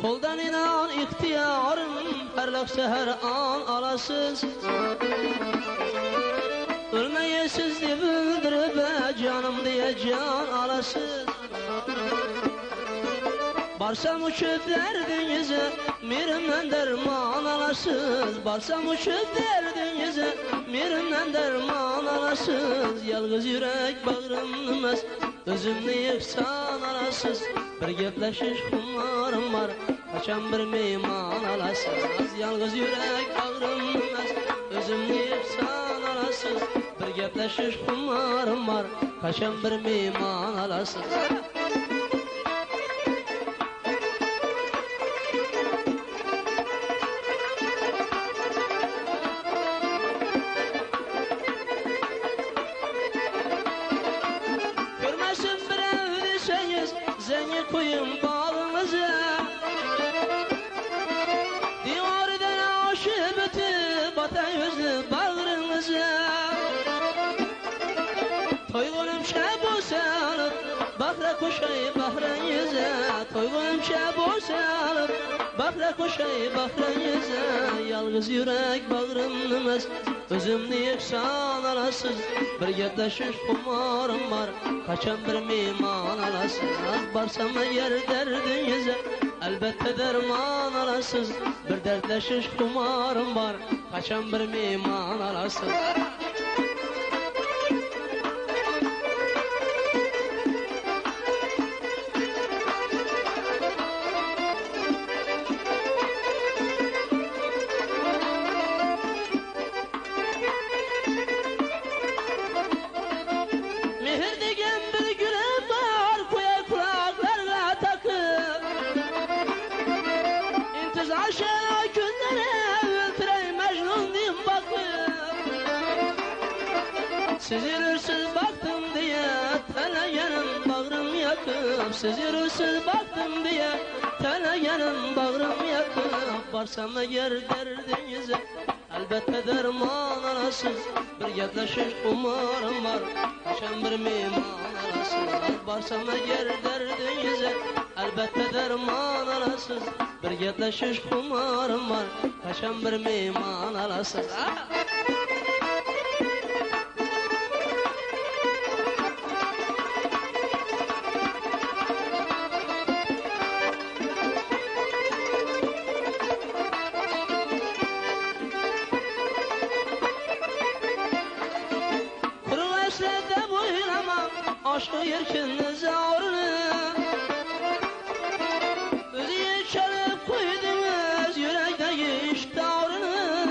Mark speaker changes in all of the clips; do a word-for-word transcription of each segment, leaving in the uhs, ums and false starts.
Speaker 1: Koldan inan ihtiyarım, her lak seher an alasız. Ölmeyesiz diye bildirip canım diye can alasız. Barsam uçup derdinize, mirimden derman alasız. Barsam uçup derdinize, mirimden derman alasız. Yalgız yürek bağrımnımaz, özümni yıksan alasız. Bir gepleşiş kumarım var, kaçan bir meyman alasız. Yalgız yürek bağrımnımaz, özümni yıksan alasız. Bir gepleşiş kumarım var, kaçan bir meyman alasız. Zengin koyun bağınıza, divardan aşıp ötüp batan yüzlü bağrınıza. Toygunum şeb olsanıp, bakra koşay bahran yüze. Toygunum şeb olsanıp, bakra koşay bahran yüze. Yalgız yürek bağrımnımaz, özümni yıksan alasız. Bir gepleşiş kumarım var, kaçan bir meyman alasız. Barsam yer derdinize, elbette derman alasız. Bir dertleşiş kumarım var, kaçan bir meyman alasız. Mehir degen bir gülüm var, koyar kulaklarına takıp. İntizar şena günlere öldürey Mecnun diyeyim bakıp. Siz yürürsüz baktım diye telegenim bağrım yakıp. Siz yürürsüz baktım diye telegenim bağrım yakıp. Barsam eğer derdinize, elbette derman alasız. Bir gepleşiş umarım var, kaçan bir meyman alasız. Barsam eğer derdinize, elbette derman alasız. Bir gepleşiş umarım var, kaçan bir meyman alasız. Esrede boylamam aşkı yerkinize ağrını. Özü çalıp koydunuz yürekte iş tavrını.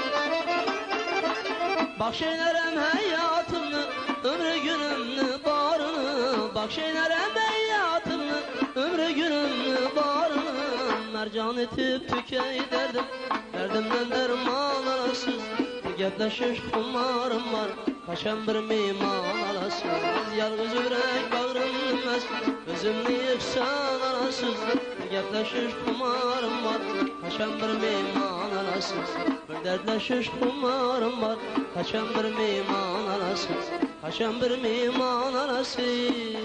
Speaker 1: Bakşeylerem hayatımı, ömrü günümnü barını. Bakşeylerem hayatımı, ömrü günümnü barını. Mercan etip tükey derdim, derdimden derman alasız. Bir gepleşiş kumarım var, kaçan bir meyman alasız. Yalgız yürek bağrımnımaz, özümni yıksan alasız. Bir gepleşiş kumarım var, kaçan bir meyman alasız. Bir dertleşiş kumarım var, kaçan bir meyman alasız. Kaçan bir meyman alasız.